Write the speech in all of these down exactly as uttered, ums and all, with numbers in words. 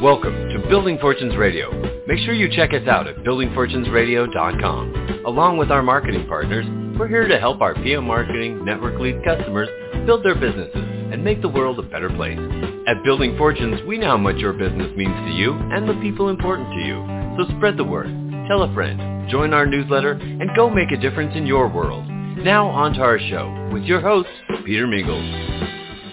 Welcome to Building Fortunes Radio. Make sure you check us out at building fortunes radio dot com. Along with our marketing partners, we're here to help our P M Marketing Network Lead customers build their businesses and make the world a better place. At Building Fortunes, we know how much your business means to you and the people important to you. So spread the word, tell a friend, join our newsletter, and go make a difference in your world. Now on to our show with your host, Peter Mingles.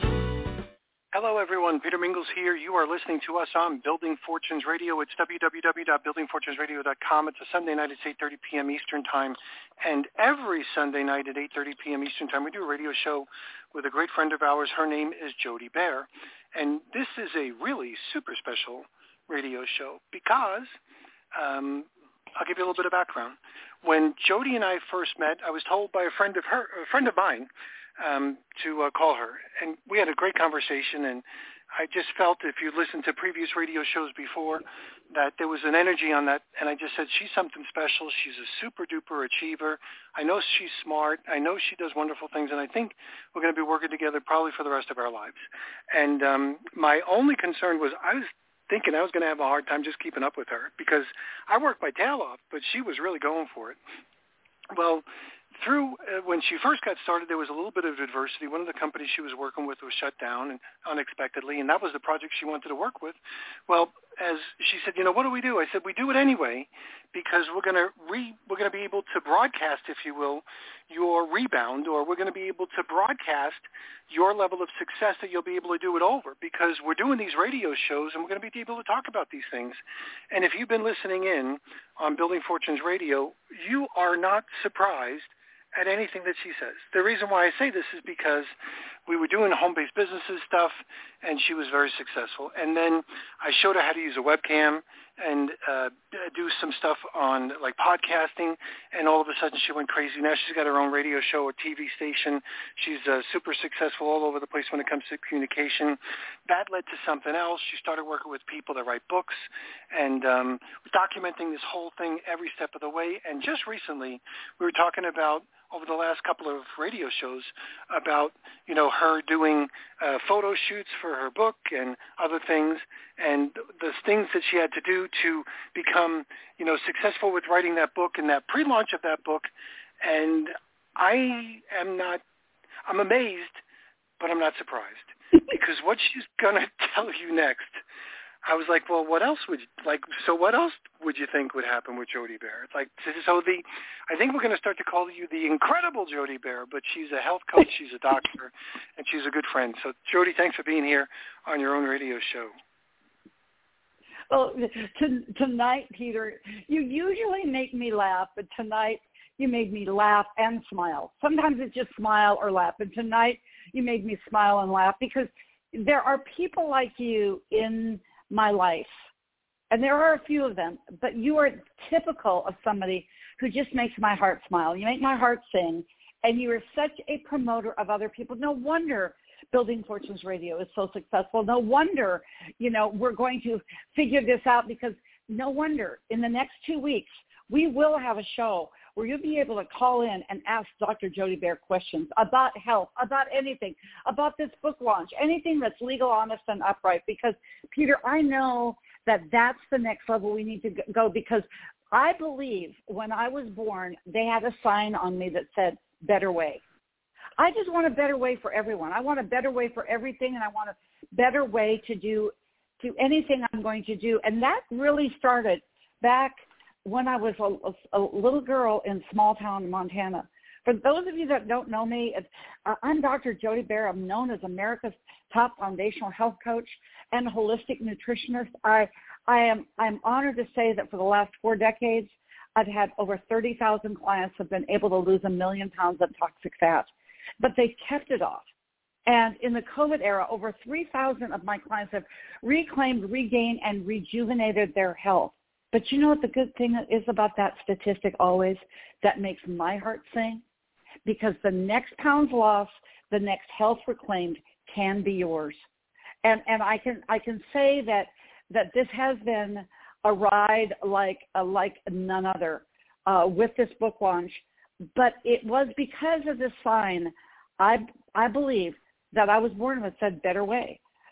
Hello, everyone. Peter Mingles here. You are listening to us on Building Fortunes Radio. It's w w w dot building fortunes radio dot com. It's a Sunday night. It's eight thirty p.m. Eastern Time. And every Sunday night at eight thirty p.m. Eastern Time, we do a radio show with a great friend of ours. Her name is Jody Bear. And this is a really super special radio show because um, I'll give you a little bit of background. When Jody and I first met, I was told by a friend of her, a friend of mine, Um, to uh, call her. And we had a great conversation, and I just felt, if you listened to previous radio shows before, that there was an energy on that, and I just said, she's something special. She's a super-duper achiever. I know she's smart. I know she does wonderful things, and I think we're going to be working together probably for the rest of our lives. And um, my only concern was I was thinking I was going to have a hard time just keeping up with her because I worked my tail off, but she was really going for it. Well, Through uh, when she first got started, there was a little bit of adversity. One of the companies she was working with was shut down and unexpectedly, and that was the project she wanted to work with. Well, as she said, you know, what do we do? I said, we do it anyway because we're going to re, we're going to be able to broadcast, if you will, your rebound, or we're going to be able to broadcast your level of success that you'll be able to do it over because we're doing these radio shows and we're going to be able to talk about these things. And if you've been listening in on Building Fortunes Radio, you are not surprised at anything that she says. The reason why I say this is because we were doing home-based businesses stuff, and she was very successful. And then I showed her how to use a webcam and uh, do some stuff on, like, podcasting, and all of a sudden she went crazy. Now she's got her own radio show or T V station. She's uh, super successful all over the place when it comes to communication. That led to something else. She started working with people that write books and um, documenting this whole thing every step of the way. And just recently we were talking about, over the last couple of radio shows, about, you know, her doing uh, photo shoots for her book and other things, and the things that she had to do to become, you know, successful with writing that book and that pre-launch of that book. And I am not, I'm amazed, but I'm not surprised because what she's going to tell you next, I was like, well, what else would you, like, so what else would you think would happen with Jody Bear? It's like, so the, I think we're going to start to call you the incredible Jody Bear, but she's a health coach, she's a doctor, and she's a good friend. So Jody, thanks for being here on your own radio show. Well, t- tonight, Peter, you usually make me laugh, but tonight you made me laugh and smile. Sometimes it's just smile or laugh, but tonight you made me smile and laugh because there are people like you in my life, and there are a few of them, but you are typical of somebody who just makes my heart smile. You make my heart sing, and you are such a promoter of other people. No wonder Building Fortunes Radio is so successful. No wonder, you know, we're going to figure this out because no wonder in the next two weeks we will have a show where you'll be able to call in and ask Doctor Jody Bear questions about health, about anything, about this book launch, anything that's legal, honest, and upright. Because, Peter, I know that that's the next level we need to go because I believe when I was born, they had a sign on me that said, better way. I just want a better way for everyone. I want a better way for everything, and I want a better way to do, do anything I'm going to do. And that really started back when I was a, a, a little girl in small town Montana. For those of you that don't know me, uh, I'm Doctor Jody Bear. I'm known as America's top foundational health coach and holistic nutritionist. I, I am I'm honored to say that for the last four decades, I've had over thirty thousand clients who have been able to lose a million pounds of toxic fat, but they've kept it off. And in the COVID era, over three thousand of my clients have reclaimed, regained, and rejuvenated their health. But you know what the good thing is about that statistic always that makes my heart sing? Because the next pounds lost, the next health reclaimed can be yours. And and I can I can say that that this has been a ride like uh, like none other uh, with this book launch. But it was because of this sign, I I believe, that I was born with said better way.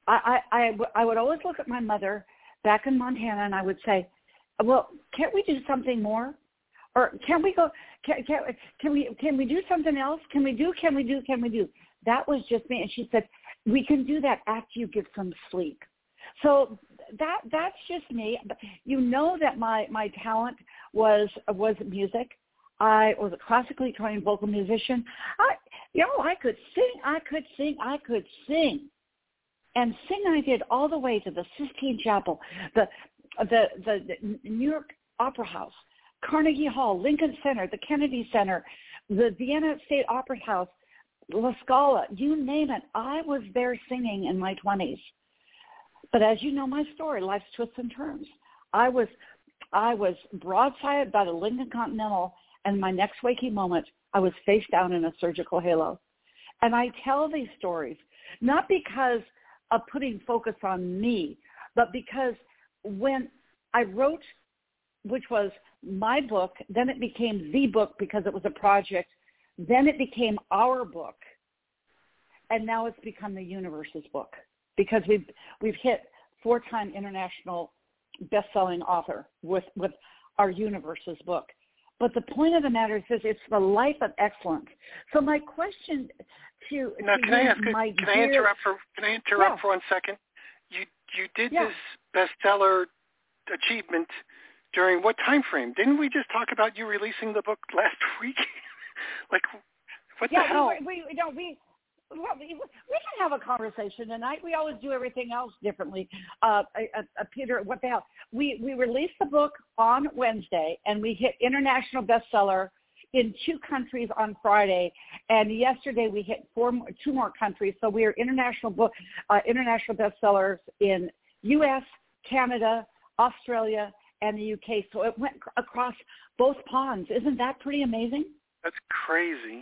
I, I, I, I would always look at my mother back in Montana, and I would say, well, can't we do something more? Or can we go, can, can, can we can we do something else? Can we do, can we do, can we do? That was just me. And she said, we can do that after you get some sleep. So that that's just me. You know that my, my talent was was music. I was a classically trained vocal musician. I, you know, I could sing, I could sing, I could sing. And sing I did all the way to the Sistine Chapel, the the the, the New York Opera House, Carnegie Hall, Lincoln Center, the Kennedy Center, the Vienna State Opera House, La Scala, you name it. I was there singing in my twenties. But as you know my story, life's twists and turns. I was I was broadsided by the Lincoln Continental, and my next waking moment, I was face down in a surgical halo. And I tell these stories not because of putting focus on me, but because when I wrote, which was my book, then it became the book because it was a project, then it became our book, and now it's become the universe's book because we've we've hit four-time international best-selling author with, with our universe's book. But the point of the matter is this, it's the life of excellence. So my question to, now, to can I ask, my can dear, I interrupt for can I interrupt yeah. for one second? You you did yeah. this bestseller achievement during what time frame? Didn't we just talk about you releasing the book last week? Like, what yeah, the hell? we, we, we don't we. Well, we, we can have a conversation tonight. We always do everything else differently. Uh, uh, uh, Peter, what the hell? We we released the book on Wednesday, and we hit international bestseller in two countries on Friday. And yesterday we hit four, more, two more countries. So we are international book, uh, international bestsellers in U S, Canada, Australia, and the U K. So it went across both ponds. Isn't that pretty amazing? That's crazy.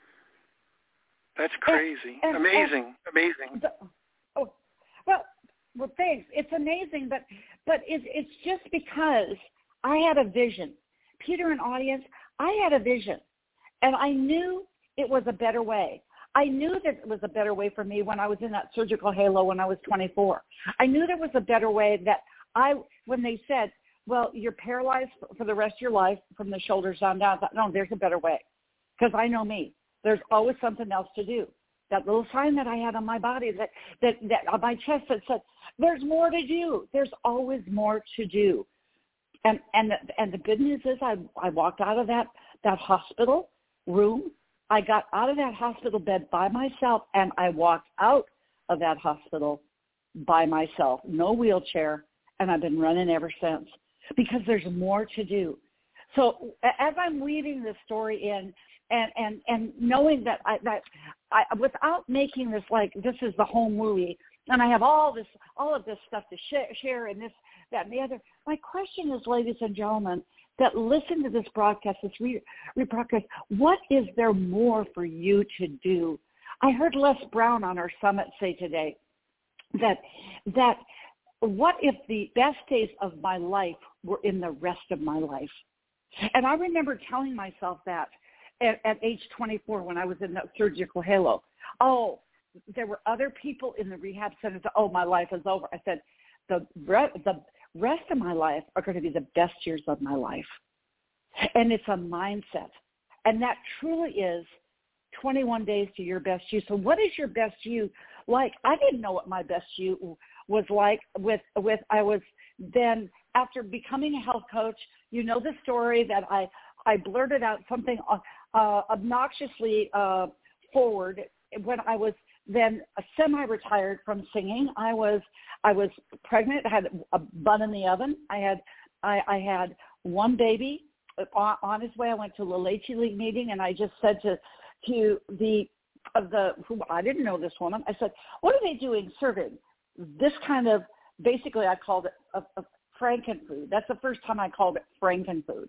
That's crazy. And, and, amazing. and, amazing. The, oh, well, well, thanks. It's amazing, but but it's it's just because I had a vision. Peter and audience, I had a vision, and I knew it was a better way. I knew that it was a better way for me when I was in that surgical halo when I was twenty-four. I knew there was a better way that I, when they said, well, you're paralyzed for the rest of your life from the shoulders on down, I thought, no, there's a better way, because I know me. There's always something else to do. That little sign that I had on my body, that, that, that on my chest that said, there's more to do. There's always more to do. And and the, and the good news is I, I walked out of that, that hospital room. I got out of that hospital bed by myself, and I walked out of that hospital by myself, no wheelchair, and I've been running ever since because there's more to do. So as I'm weaving this story in, and, and, and knowing that I, that I, without making this like this is the home movie, and I have all this, all of this stuff to share, share and this, that, and the other. My question is, ladies and gentlemen, that listen to this broadcast, this re- rebroadcast, what is there more for you to do? I heard Les Brown on our summit say today that that what if the best days of my life were in the rest of my life? And I remember telling myself that at, at age twenty-four when I was in that surgical halo. Oh, there were other people in the rehab center that, oh, my life is over. I said, the re- the rest of my life are going to be the best years of my life. And it's a mindset. And that truly is twenty-one days to your best you. So what is your best you like? I didn't know what my best you was like with, with I was then, after becoming a health coach, you know the story that I, I blurted out something uh, obnoxiously uh, forward when I was then semi-retired from singing. I was I was pregnant. I had a bun in the oven. I had I, I had one baby on, on his way. I went to the Leche League meeting, and I just said to to the of the who I didn't know this woman. I said, "What are they doing serving this kind of?" Basically, I called it a, a Frankenfood. That's the first time I called it Frankenfood.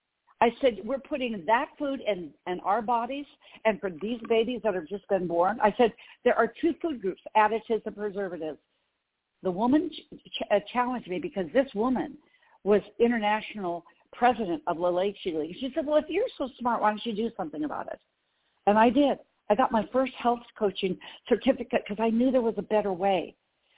I said, we're putting that food in, in our bodies, and for these babies that have just been born, I said, there are two food groups, additives and preservatives. The woman ch- ch- challenged me because this woman was international president of La Leche League. She said, well, if you're so smart, why don't you do something about it? And I did. I got my first health coaching certificate because I knew there was a better way.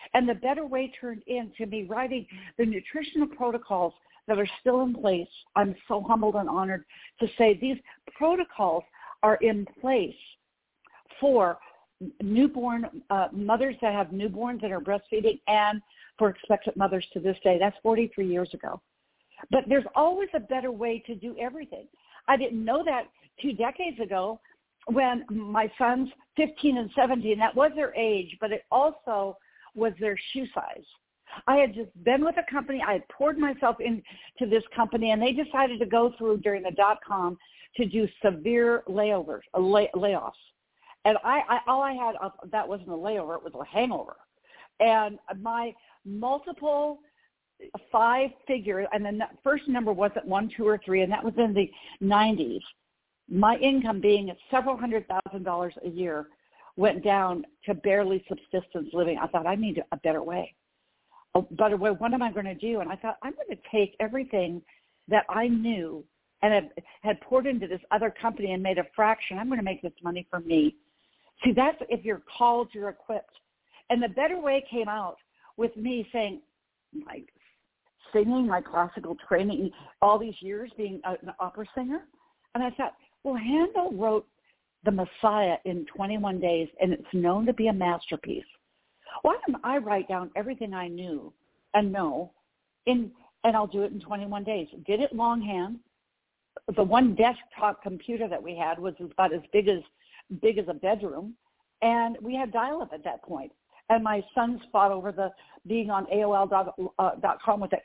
And the better way turned into me writing the nutritional protocols that are still in place. I'm so humbled and honored to say these protocols are in place for newborn uh, mothers that have newborns that are breastfeeding and for expectant mothers to this day. That's forty-three years ago. But there's always a better way to do everything. I didn't know that two decades ago when my sons, fifteen and seventeen, that was their age, but it also was their shoe size. I had just been with a company. I had poured myself into this company, and they decided to go through during the dot-com to do severe layovers, uh, lay, layoffs. And I, I all I had, uh, that wasn't a layover, it was a hangover. And my multiple five figure, and the first number wasn't one, two, or three, and that was in the nineties. My income being at several hundred thousand dollars a year went down to barely subsistence living. I thought, I need a better way. A better way, what am I going to do? And I thought, I'm going to take everything that I knew and had, had poured into this other company and made a fraction. I'm going to make this money for me. See, that's if you're called, you're equipped. And the better way came out with me saying, my singing, my classical training, all these years being an opera singer. And I thought, well, Handel wrote The Messiah in twenty-one days, and it's known to be a masterpiece. Why don't I write down everything I knew and know, in, and I'll do it in twenty-one days. Did it longhand. The one desktop computer that we had was about as big as big as a bedroom, and we had dial-up at that point. And my sons fought over the being on A O L dot com with it,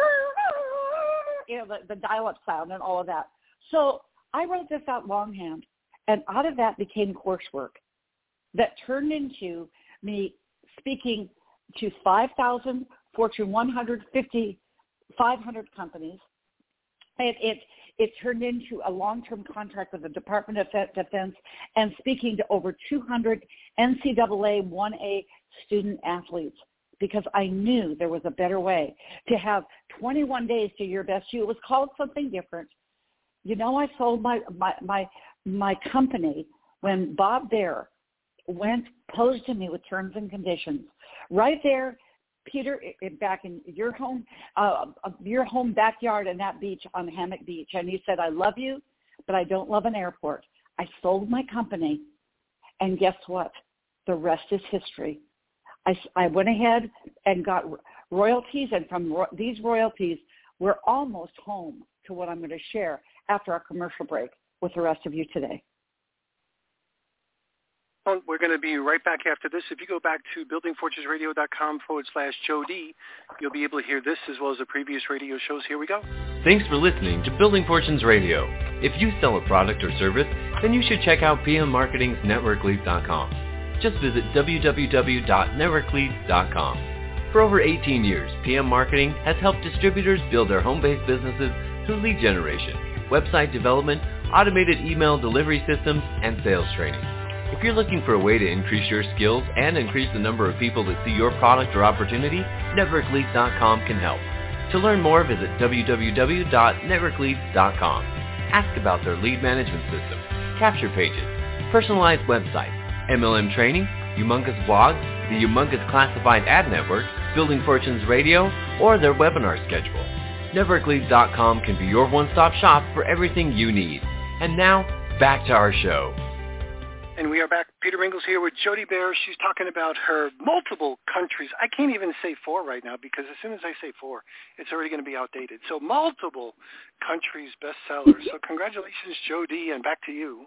you know, the, the dial-up sound and all of that. So I wrote this out longhand, and out of that became coursework that turned into me speaking to five thousand Fortune one hundred fifty, five hundred companies. It, it, it turned into a long-term contract with the Department of Defense and speaking to over two hundred N C double A one A student athletes because I knew there was a better way to have twenty-one days to your best you. It was called something different. You know, I sold my, my, my, my company when Bob Bear went, posed to me with terms and conditions. Right there, Peter, back in your home, uh, your home backyard and that beach on Hammock Beach. And he said, I love you, but I don't love an airport. I sold my company, and guess what? The rest is history. I, I went ahead and got royalties, and from ro- these royalties, we're almost home to what I'm going to share after our commercial break with the rest of you today. Well, we're going to be right back after this. If you go back to buildingfortunesradio.com forward slash Jody, you'll be able to hear this as well as the previous radio shows. Here we go. Thanks for listening to Building Fortunes Radio. If you sell a product or service, then you should check out P M Marketing's network leads dot com. Just visit w w w dot network leads dot com. For over eighteen years, P M Marketing has helped distributors build their home-based businesses through lead generation, website development, automated email delivery systems, and sales training. If you're looking for a way to increase your skills and increase the number of people that see your product or opportunity, network leads dot com can help. To learn more, visit w w w dot network leads dot com. Ask about their lead management system, capture pages, personalized website, M L M training, humongous blogs, the humongous classified ad network, Building Fortunes Radio, or their webinar schedule. network leads dot com can be your one-stop shop for everything you need. And now, back to our show. And we are back. Peter Mingles here with Jody Bear. She's talking about her multiple countries. I can't even say four right now because as soon as I say four, it's already going to be outdated. So multiple countries bestsellers. So congratulations, Jody, and back to you.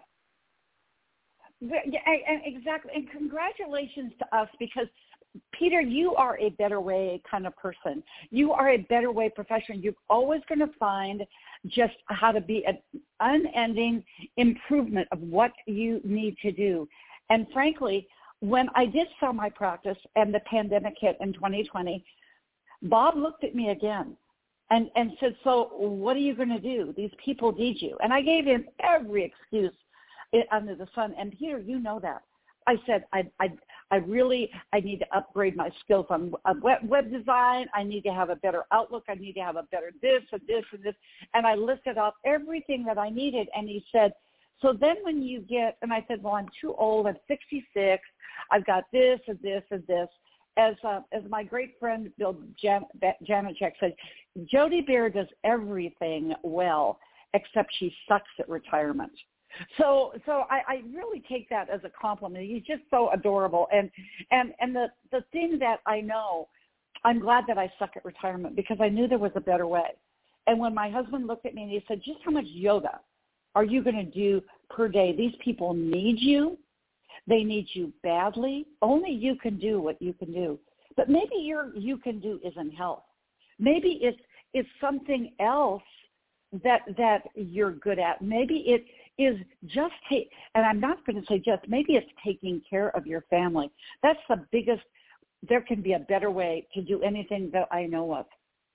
Yeah, and exactly. And congratulations to us because, Peter, you are a better way kind of person. You are a better way professional. You're always going to find just how to be an unending improvement of what you need to do. And frankly, when I did sell my practice and the pandemic hit in twenty twenty, Bob looked at me again and, and said, so what are you going to do? These people need you. And I gave him every excuse under the sun. And Peter, you know that. I said, I, I, I really, I need to upgrade my skills on web, web design. I need to have a better outlook. I need to have a better this and this and this. And I listed off everything that I needed. And he said, so then when you get, and I said, well, I'm too old. I'm sixty-six. I've got this and this and this. as uh, as my great friend Bill Jan- Janicek said, Jody Bear does everything well except she sucks at retirement. So so I, I really take that as a compliment. He's just so adorable. And and, and the, the thing that I know, I'm glad that I suck at retirement because I knew there was a better way. And when my husband looked at me and he said, just how much yoga are you going to do per day? These people need you. They need you badly. Only you can do what you can do. But maybe your you can do isn't health. Maybe it's it's something else that that you're good at. Maybe it is just take, and I'm not going to say just, maybe it's taking care of your family. That's the biggest, there can be a better way to do anything that I know of.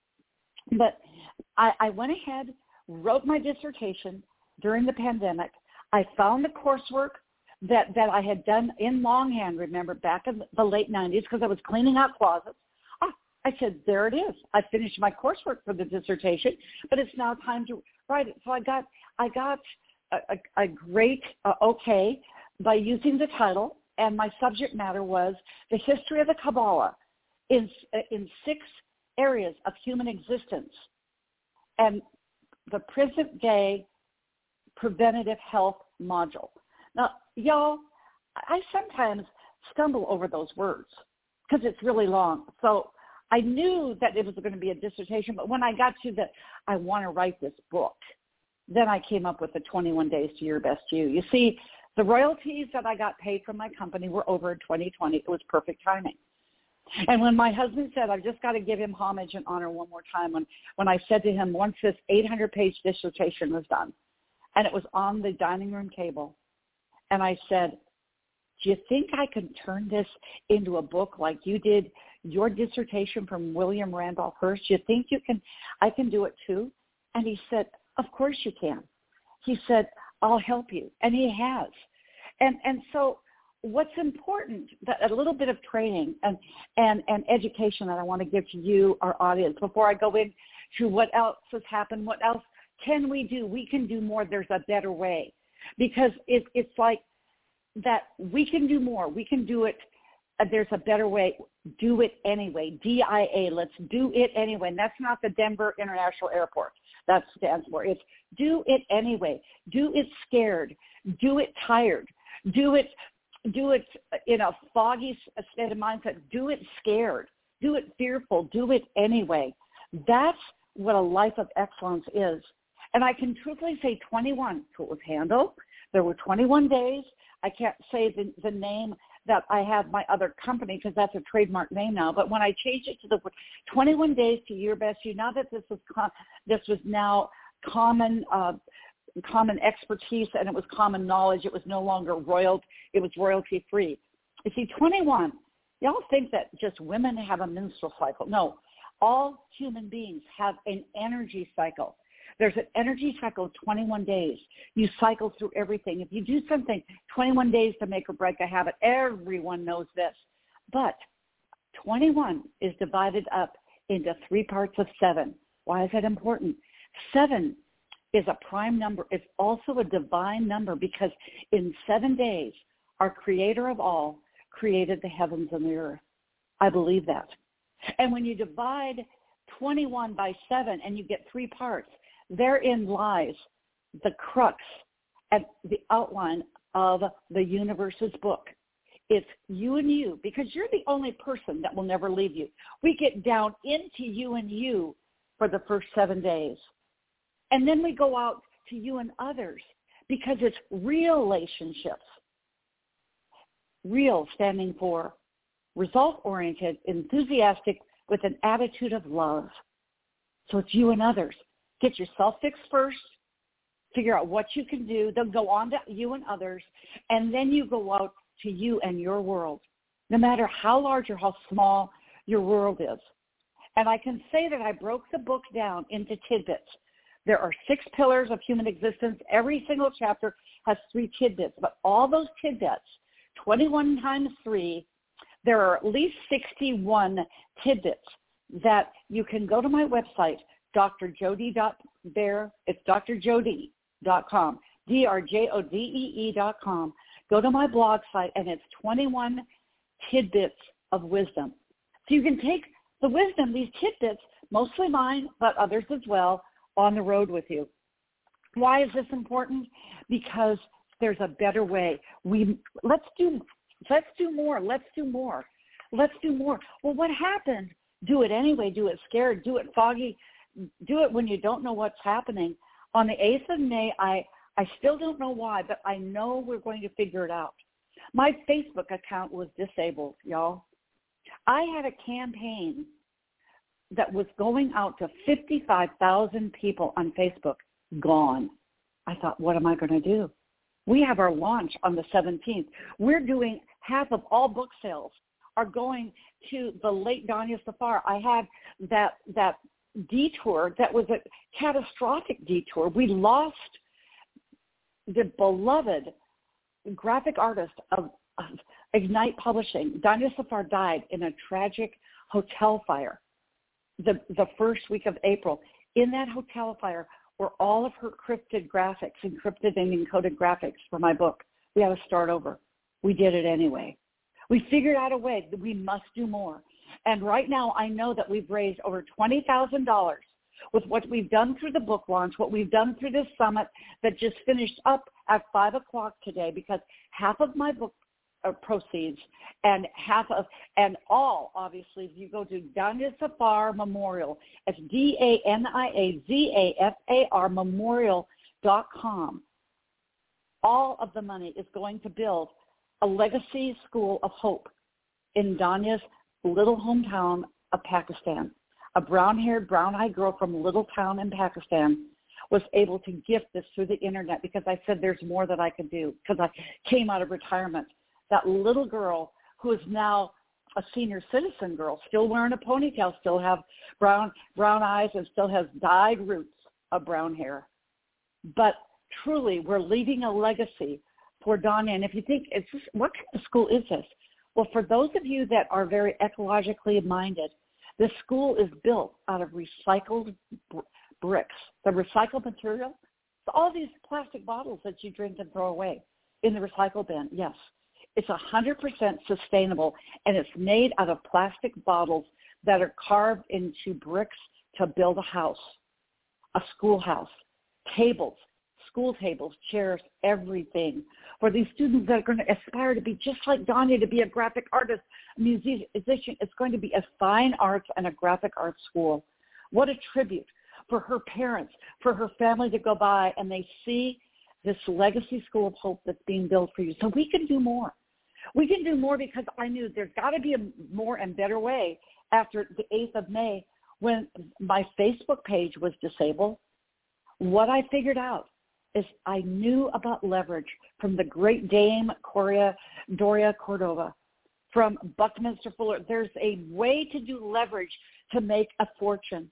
But I, I went ahead, wrote my dissertation during the pandemic. I found the coursework that, that I had done in longhand, remember, back in the late nineties, because I was cleaning out closets. Oh, I said, there it is. I finished my coursework for the dissertation, but it's now time to write it. So I got, I got a, a, a great uh, okay by using the title, and my subject matter was the history of the Kabbalah in, in six areas of human existence and the present day preventative health module. Now, y'all, I sometimes stumble over those words because it's really long. So I knew that it was going to be a dissertation, but when I got to the, I want to write this book, then I came up with the twenty-one days to your best you. You see, the royalties that I got paid from my company were over in twenty twenty. It was perfect timing. And when my husband said, I've just got to give him homage and honor one more time, when, when I said to him, once this eight hundred page dissertation was done, and it was on the dining room table, and I said, do you think I can turn this into a book like you did your dissertation from William Randolph Hearst? Do you think you can, I can do it too? And he said, of course you can. He said, I'll help you. And he has. And and so what's important, that a little bit of training and, and, and education that I want to give to you, our audience, before I go into what else has happened, what else can we do? We can do more. There's a better way. Because it, it's like that we can do more. We can do it. Uh, there's a better way. Do it anyway. D I A. Let's do it anyway. And that's not the Denver International Airport. That stands for. It's do it anyway. Do it scared. Do it tired. Do it, do it in a foggy state of mindset. Do it scared. Do it fearful. Do it anyway. That's what a life of excellence is. And I can truthfully say twenty-one, so it was handled. There were twenty-one days. I can't say the, the name that I have my other company because that's a trademark name now. But when I changed it to the twenty-one days to your best you, now that this was com- this was now common uh, common expertise and it was common knowledge, it was no longer royal. It was royalty free. You see, twenty-one. Y'all think that just women have a menstrual cycle? No, all human beings have an energy cycle. There's an energy cycle of twenty-one days. You cycle through everything. If you do something, twenty-one days to make or break a habit, everyone knows this. But twenty-one is divided up into three parts of seven. Why is that important? Seven is a prime number. It's also a divine number because in seven days, our creator of all created the heavens and the earth. I believe that. And when you divide twenty-one by seven and you get three parts, therein lies the crux and the outline of the universe's book. It's you and you, because you're the only person that will never leave you. We get down into you and you for the first seven days. And then we go out to you and others because it's real relationships. Real standing for result-oriented, enthusiastic, with an attitude of love. So it's you and others. Get yourself fixed first, figure out what you can do, then go on to you and others, and then you go out to you and your world, no matter how large or how small your world is. And I can say that I broke the book down into tidbits. There are six pillars of human existence. Every single chapter has three tidbits, but all those tidbits, twenty-one times three, there are at least sixty-one tidbits that you can go to my website, D R Jody dot bear. It's D R Jody dot com, D R J O D E E dot com. Go to my blog site, and it's twenty-one tidbits of wisdom. So you can take the wisdom, these tidbits, mostly mine, but others as well, on the road with you. Why is this important? Because there's a better way. We let's do let's do more. Let's do more. Let's do more. Well, what happened? Do it anyway. Do it scared. Do it foggy. Do it when you don't know what's happening. On the eighth of May, I, I still don't know why, but I know we're going to figure it out. My Facebook account was disabled, y'all. I had a campaign that was going out to fifty-five thousand people on Facebook, gone. I thought, what am I going to do? We have our launch on the seventeenth. We're doing half of all book sales are going to the late Danya Safar. I had that that detour that was a catastrophic detour. We lost the beloved graphic artist of, of Ignite Publishing. Danya Safar died in a tragic hotel fire the, the first week of April. In that hotel fire were all of her cryptid graphics, encrypted and encoded graphics for my book. We had to start over. We did it anyway. We figured out a way that we must do more. And right now I know that we've raised over twenty thousand dollars with what we've done through the book launch, what we've done through this summit that just finished up at five o'clock today, because half of my book uh, proceeds and half of, and all, obviously, if you go to Danya Safar Memorial, it's D A N I A Z A F A R memorial dot com. All of the money is going to build a legacy school of hope in Danya's little hometown of Pakistan. A brown-haired, brown-eyed girl from a little town in Pakistan was able to gift this through the internet because I said there's more that I could do because I came out of retirement. That little girl who is now a senior citizen girl, still wearing a ponytail, still have brown brown eyes, and still has dyed roots of brown hair. But truly, we're leaving a legacy for Danya. And if you think, it's just, what kind of school is this? Well, for those of you that are very ecologically minded, this school is built out of recycled br- bricks. The recycled material, so all these plastic bottles that you drink and throw away in the recycle bin, yes, it's one hundred percent sustainable, and it's made out of plastic bottles that are carved into bricks to build a house, a schoolhouse, tables, school tables, chairs, everything. For these students that are going to aspire to be just like Danya, to be a graphic artist, a musician, it's going to be a fine arts and a graphic arts school. What a tribute for her parents, for her family to go by and they see this legacy school of hope that's being built for you. So we can do more. We can do more because I knew there's got to be a more and better way after the eighth of May when my Facebook page was disabled. What I figured out is I knew about leverage from the great Dame Coria, Doria Cordova, from Buckminster Fuller. There's a way to do leverage to make a fortune.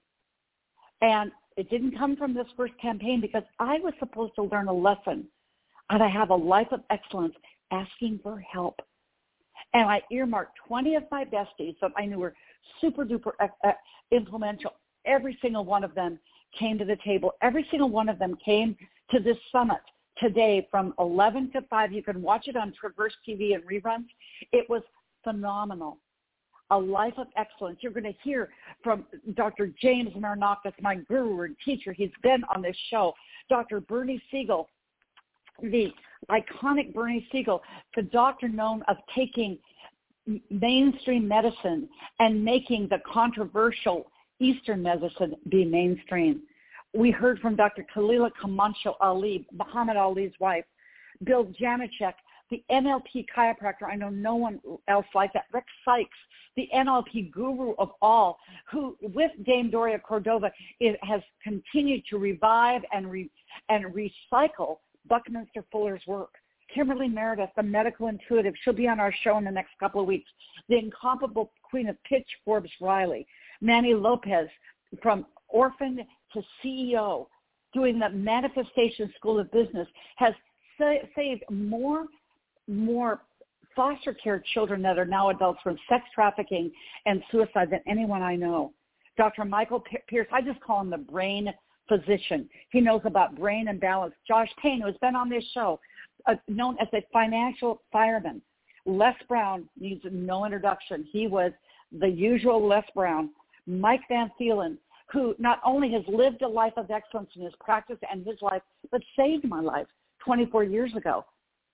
And it didn't come from this first campaign because I was supposed to learn a lesson and I have a life of excellence asking for help. And I earmarked twenty of my besties that I knew were super duper uh, influential. Every single one of them came to the table. Every single one of them came to this summit today from eleven to five. You can watch it on Traverse T V and reruns. It was phenomenal. A life of excellence. You're going to hear from Doctor James Marinakis, my guru and teacher. He's been on this show. Doctor Bernie Siegel, the iconic Bernie Siegel, the doctor known of taking mainstream medicine and making the controversial Eastern medicine be mainstream. We heard from Doctor Khalila Kamancho Ali, Muhammad Ali's wife, Bill Janicek, the N L P chiropractor. I know no one else like that. Rick Sykes, the N L P guru of all, who with Dame Doria Cordova it has continued to revive and re, and recycle Buckminster Fuller's work. Kimberly Meredith, the medical intuitive, she'll be on our show in the next couple of weeks. The incomparable Queen of Pitch, Forbes Riley. Manny Lopez, from orphan to C E O, doing the Manifestation School of Business, has sa- saved more, more foster care children that are now adults from sex trafficking and suicide than anyone I know. Doctor Michael Pierce, I just call him the brain physician. He knows about brain and balance. Josh Payne, who has been on this show, uh, known as a financial fireman. Les Brown needs no introduction. He was the usual Les Brown, Mike Van Thielen, who not only has lived a life of excellence in his practice and his life, but saved my life twenty-four years ago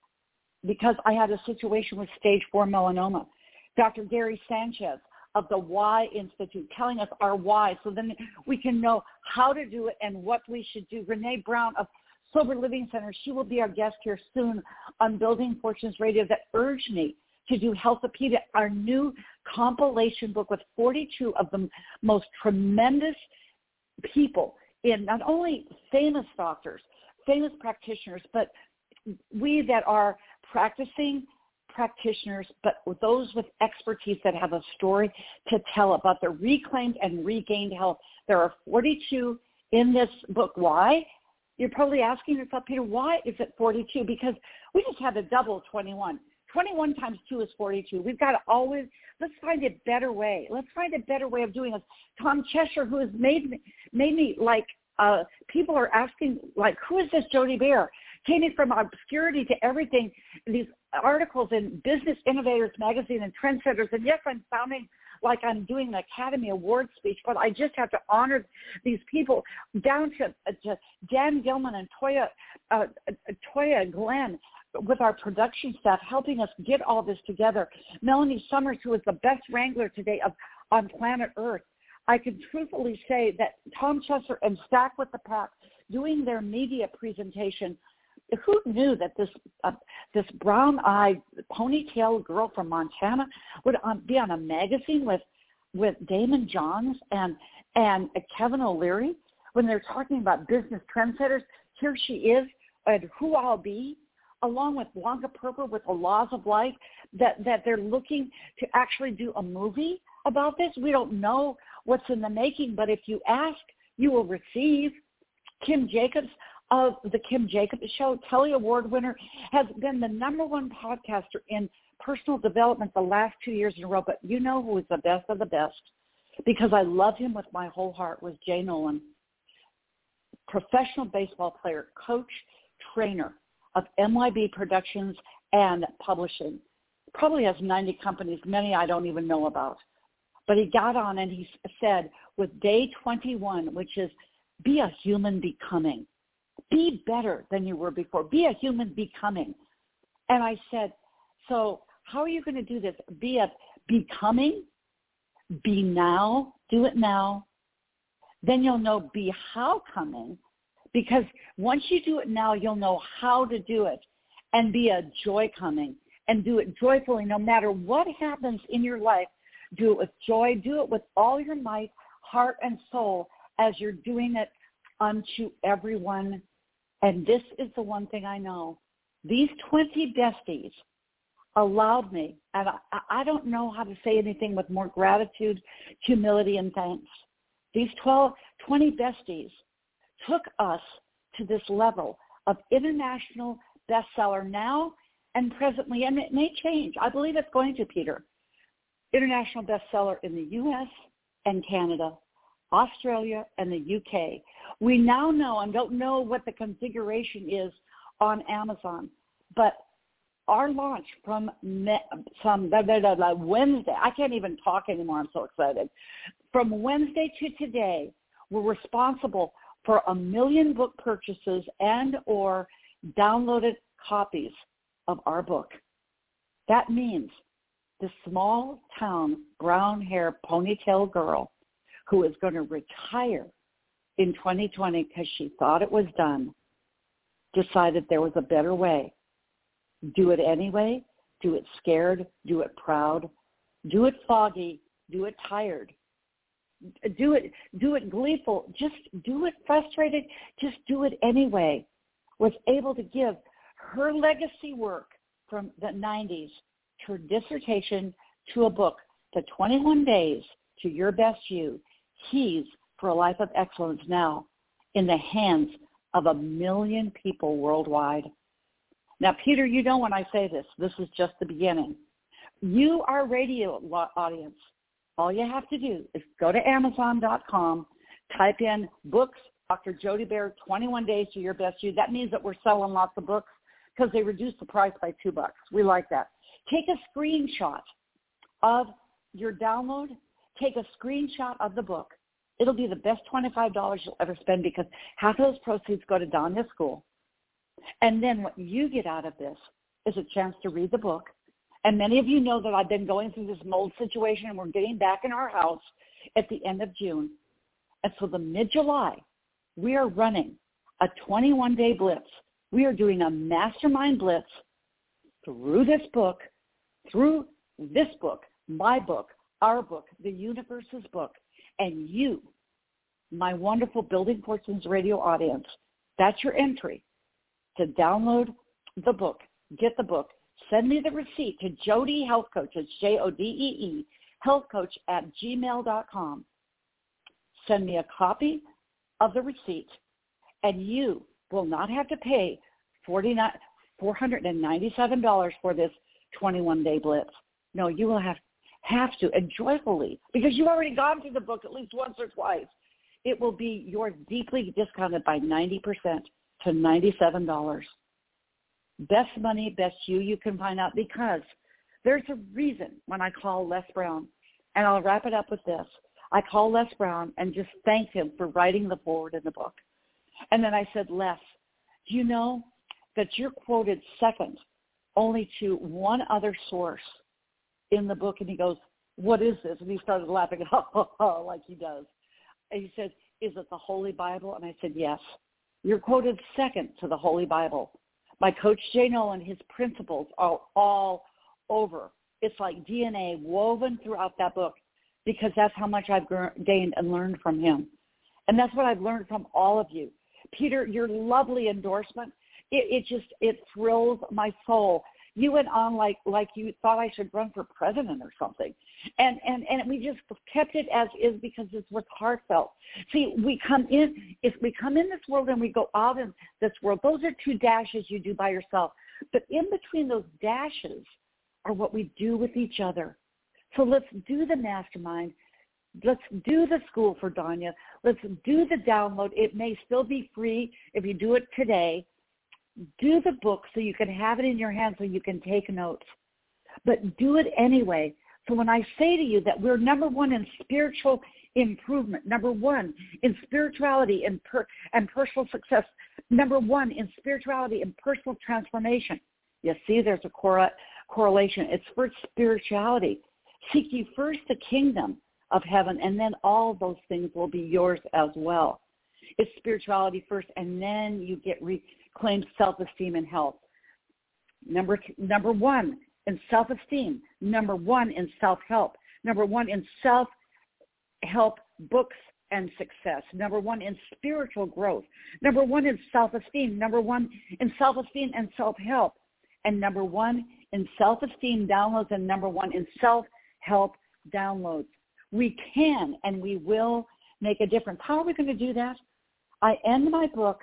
because I had a situation with stage four melanoma. Doctor Gary Sanchez of the Why Institute telling us our why so then we can know how to do it and what we should do. Renee Brown of Sober Living Center, she will be our guest here soon on Building Fortunes Radio, that urged me to do Healthopedia, our new compilation book with forty-two of the most tremendous people in not only famous doctors, famous practitioners, but we that are practicing practitioners, but those with expertise that have a story to tell about their reclaimed and regained health. There are forty-two in this book. Why? You're probably asking yourself, Peter, why is it forty-two? Because we just had a double twenty-one. twenty-one times two is forty-two. We've got to always, let's find a better way. Let's find a better way of doing this. Tom Cheshire, who has made me, made me like, uh, people are asking, like, who is this Jody Bear? Came in from obscurity to everything, these articles in Business Innovators Magazine and Trendsetters. And yes, I'm sounding like I'm doing an Academy Award speech, but I just have to honor these people down to, uh, to Dan Gilman and Toya, uh, uh, Toya Glenn with our production staff helping us get all this together. Melanie Summers, who is the best wrangler today of on planet Earth. I can truthfully say that Tom Cheshire and Stack with the Pack doing their media presentation. Who knew that this uh, this brown-eyed ponytail girl from Montana would um, be on a magazine with with Damon Johns and and uh, Kevin O'Leary when they're talking about business trendsetters? Here she is, and who I'll be, along with Blanca Perper with the Laws of Life. That that they're looking to actually do a movie about this. We don't know what's in the making, but if you ask, you will receive. Kim Jacobs of the Kim Jacobs Show, Telly Award winner, has been the number one podcaster in personal development the last two years in a row. But you know who is the best of the best, because I love him with my whole heart, was Jay Nolan, professional baseball player, coach, trainer of M Y B Productions and Publishing. Probably has ninety companies, many I don't even know about. But he got on and he said with day twenty-one, which is be a human becoming. Be better than you were before. Be a human becoming. And I said, so how are you going to do this? Be a becoming, be now, do it now. Then you'll know be how coming, because once you do it now, you'll know how to do it, and be a joy coming and do it joyfully. No matter what happens in your life, do it with joy. Do it with all your might, heart, and soul as you're doing it unto everyone. And this is the one thing I know. These twenty besties allowed me, and I, I don't know how to say anything with more gratitude, humility, and thanks. These twelve, twenty besties took us to this level of international bestseller now and presently, and it may change. I believe it's going to, Peter. International bestseller in the U S and Canada, Australia, and the U K. We now know, and don't know what the configuration is on Amazon, but our launch from me, some blah, blah, blah, blah, Wednesday, I can't even talk anymore, I'm so excited. From Wednesday to today, we're responsible for a million book purchases and or downloaded copies of our book. That means the small town brown hair ponytail girl who is going to retire in twenty twenty because she thought it was done, decided there was a better way. Do it anyway. Do it scared. Do it proud. Do it foggy. Do it tired. Do it, do it gleeful. Just do it frustrated. Just do it anyway. Was able to give her legacy work from the nineties to her dissertation to a book, the twenty-one days to your best you, keys for a life of excellence, now in the hands of a million people worldwide. Now, Peter, you know when I say this, this is just the beginning. You, our radio audience, all you have to do is go to amazon dot com, type in books, Doctor Jody Bear, twenty-one days to your best you. That means that we're selling lots of books because they reduced the price by two bucks. We like that. Take a screenshot of your download, take a screenshot of the book. It'll be the best twenty-five dollars you'll ever spend because half of those proceeds go to Donya's school. And then what you get out of this is a chance to read the book. And many of you know that I've been going through this mold situation, and we're getting back in our house at the end of June. And so the mid-July, we are running a twenty-one day blitz. We are doing a mastermind blitz through this book, through this book, my book, our book, the universe's book. And you, my wonderful Building Fortunes Radio audience, that's your entry to download the book, get the book, send me the receipt to Jody Health Coach. It's J O D E E, health coach at gmail dot com. Send me a copy of the receipt, and you will not have to pay four hundred ninety-seven dollars for this twenty-one day blitz. No, you will have have to, and joyfully, because you've already gone through the book at least once or twice. It will be yours deeply discounted by ninety percent to ninety-seven dollars. Best money, best you you can find out, because there's a reason when I call Les Brown, and I'll wrap it up with this. I call Les Brown and just thank him for writing the foreword in the book. And then I said, Les, do you know that you're quoted second only to one other source in the book? And he goes, what is this? And he started laughing, like he does. And he said, is it the Holy Bible? And I said, yes. You're quoted second to the Holy Bible. My coach, Jay Nolan, his principles are all over. It's like D N A woven throughout that book, because that's how much I've gained and learned from him. And that's what I've learned from all of you. Peter, your lovely endorsement, it, it just, it thrills my soul. You went on like like you thought I should run for president or something. And, and, and we just kept it as is because it's what's heartfelt. See, we come in, if we come in this world and we go out in this world, those are two dashes you do by yourself. But in between those dashes are what we do with each other. So let's do the mastermind. Let's do the school for Donya. Let's do the download. It may still be free if you do it today. Do the book so you can have it in your hand so you can take notes. But do it anyway. So when I say to you that we're number one in spiritual improvement, number one in spirituality and, per, and personal success, number one in spirituality and personal transformation, you see there's a cor- correlation. It's for spirituality. Seek ye first the kingdom of heaven, and then all those things will be yours as well. It's spirituality first, and then you get reclaimed self-esteem and health. Number th- number one in self-esteem. Number one in self-help. Number one in self-help books and success. Number one in spiritual growth. Number one in self-esteem. Number one in self-esteem and self-help. And number one in self-esteem downloads, and number one in self-help downloads. We can and we will make a difference. How are we going to do that? I end my book,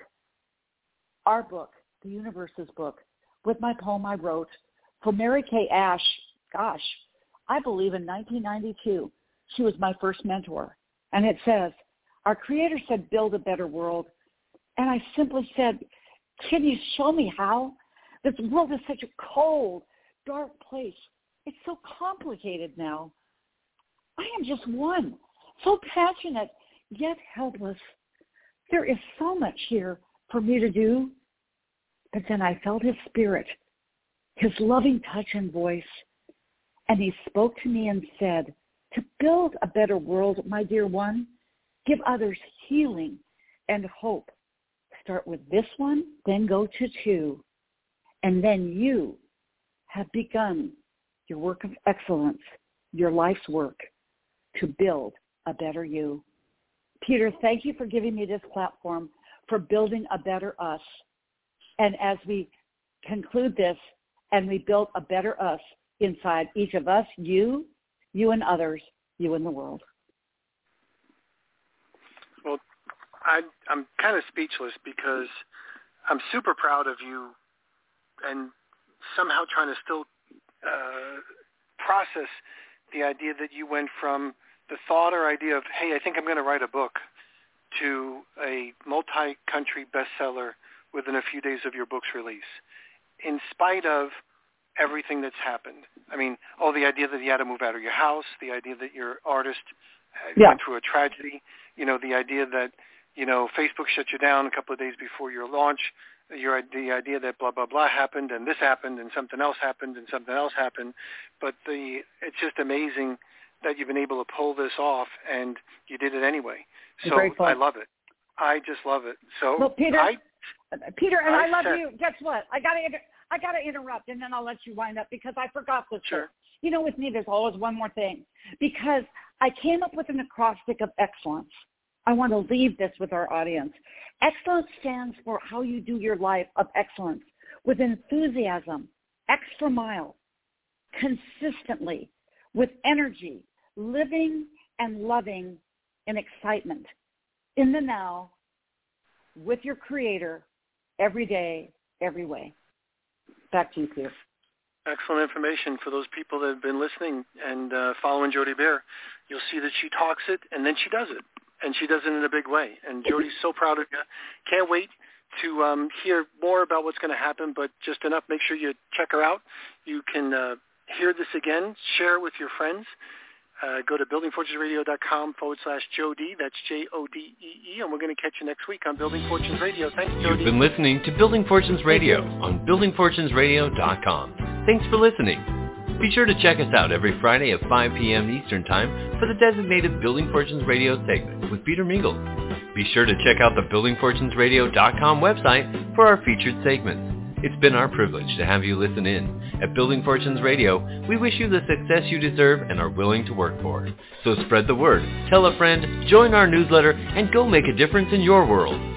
our book, the universe's book, with my poem I wrote for Mary Kay Ash. Gosh, I believe in nineteen ninety-two, she was my first mentor. And it says, our Creator said, build a better world. And I simply said, can you show me how? This world is such a cold, dark place. It's so complicated now. I am just one, so passionate, yet helpless. There is so much here for me to do. But then I felt his spirit, his loving touch and voice, and he spoke to me and said, to build a better world, my dear one, give others healing and hope. Start with this one, then go to two, and then you have begun your work of excellence, your life's work, to build a better you. Peter, thank you for giving me this platform, for building a better us. And as we conclude this and we build a better us inside each of us, you, you and others, you and the world. Well, I, I'm kind of speechless because I'm super proud of you and somehow trying to still uh, process the idea that you went from the thought or idea of, hey, I think I'm going to write a book, to a multi-country bestseller within a few days of your book's release, in spite of everything that's happened. I mean, oh, the idea that you had to move out of your house, the idea that your artist yeah. went through a tragedy, you know, the idea that, you know, Facebook shut you down a couple of days before your launch, your the idea that blah, blah, blah happened and this happened and something else happened and something else happened. But the it's just amazing that you've been able to pull this off, and you did it anyway. So I love it. I just love it. So well, Peter, I, Peter, and I, I love said, you. Guess what? I got to I got to interrupt, and then I'll let you wind up because I forgot this. Sure. You know, with me, there's always one more thing, because I came up with an acrostic of excellence. I want to leave this with our audience. Excellence stands for how you do your life of excellence with enthusiasm, extra mile, consistently, with energy, living and loving in excitement, in the now, with your creator, every day, every way. Back to you, Peter. Excellent information for those people that have been listening and uh, following Jody Bear. You'll see that she talks it, and then she does it, and she does it in a big way. And Jody's so proud of you. Can't wait to um, hear more about what's going to happen, but just enough, make sure you check her out. You can uh, hear this again, share it with your friends. Uh, go to buildingfortunesradio.com forward slash Jody. That's J O D E E, and we're going to catch you next week on Building Fortunes Radio. Thanks, Jody. You've been listening to Building Fortunes Radio on building fortunes radio dot com. Thanks for listening. Be sure to check us out every Friday at five p.m. Eastern Time for the designated Building Fortunes Radio segment with Peter Mingles. Be sure to check out the building fortunes radio dot com website for our featured segments. It's been our privilege to have you listen in. At Building Fortunes Radio, we wish you the success you deserve and are willing to work for. So spread the word, tell a friend, join our newsletter, and go make a difference in your world.